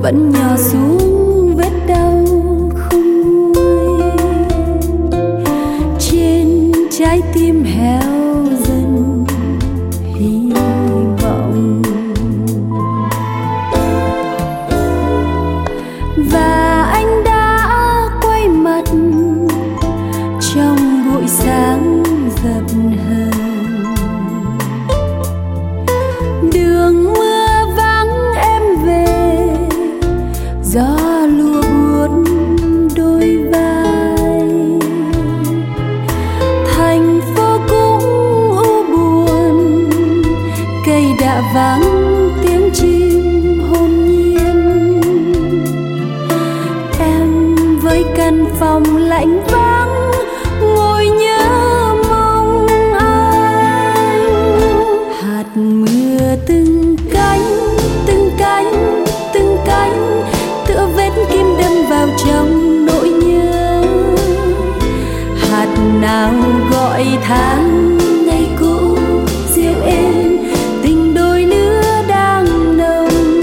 vẫn nhỏ xuống vết đau không nguôi. Trên trái tim héo dần hy vọng, và anh đã quay mặt trong buổi sáng giật hờn. Đường mưa vắng em về, gió lùa buốt đôi vai. Thành phố cũng u buồn, cây đã vắng tiếng chim hồn nhiên. Em với căn phòng lạnh vắng ngồi nhớ mong anh. Hạt mưa từng cánh từng cánh từng cánh, tựa vết kim đâm vào trong nỗi nhớ. Hạt nào gọi tháng ngày cũ dịu êm, tình đôi lứa đang nồng.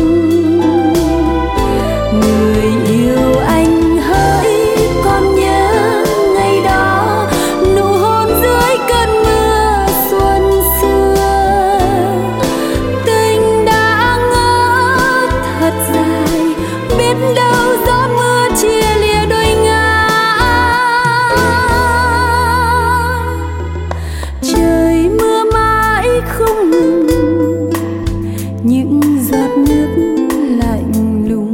Người yêu anh hỡi còn nhớ ngày đó, nụ hôn dưới cơn mưa xuân xưa. Tình đã ngỡ thật dài, biết đâu gió mưa chia lìa đôi ngả. Trời mưa mãi không ngừng, những giọt nước lạnh lùng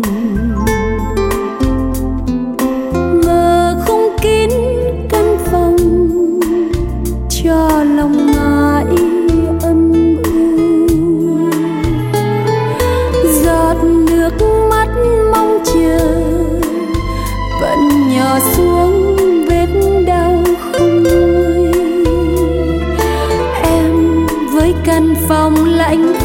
ngờ không kín căn phòng, cho lòng mãi âm u. Giọt nước mắt mong chờ vẫn nhỏ xuống vết đau không nguôi. Em với căn phòng lạnh